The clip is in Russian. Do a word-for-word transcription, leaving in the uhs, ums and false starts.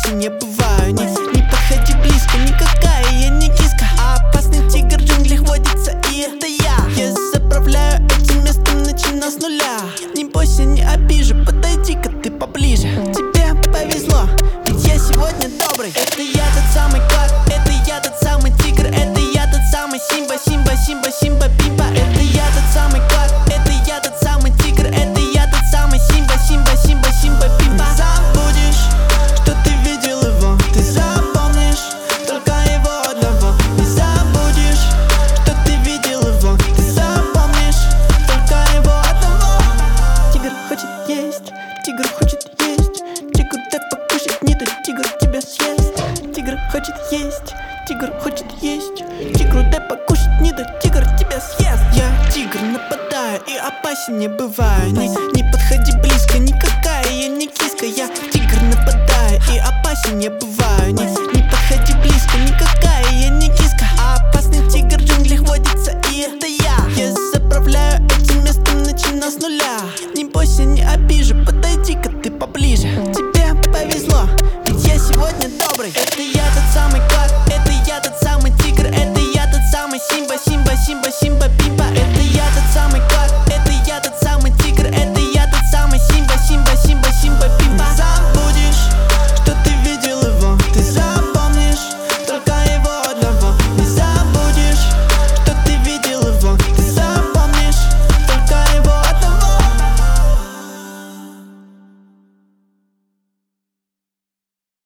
опасен я бываю. Не, не подходи близко, никакая я не киска, а опасный тигр в джунглях водится, и это я. Я заправляю этим местом, начиная с нуля. Не бойся, не обижу, подойди-ка ты поближе. Тебе повезло, ведь я сегодня добрый. Это я тот самый кот, это я тот самый тигр, это я тот самый Симба, Симба, Симба, Симба, Бимба. Это я тот самый кот, это я тот самый тигр, это я тот самый Симба, Симба, Симба, Симба, Бимба. Забудешь, что ты видел его, ты запомнишь только его одного. Не забудешь, что ты видел его, ты запомнишь только его одного. Тигр хочет есть, тигр хочет есть, тигр дай покушать, не дай тигр тебя съест. Тигр хочет есть, тигр хочет есть, тигру дай покушать, не дай тигр тебя съест. Я тигр, нападаю и опасен не бываю. Не, не подходи близко, никакая я не киска. Я тигр, нападаю и опасен не бываю. Не, не подходи близко, никакая я не киска, а опасный тигр в джунглях водится, и это я. Я заправляю этим местом, начиная с нуля. Не бойся, не обижу, подойди-ка ты поближе. Тебе повезло, ведь я сегодня добрый. Это я тот самый кот,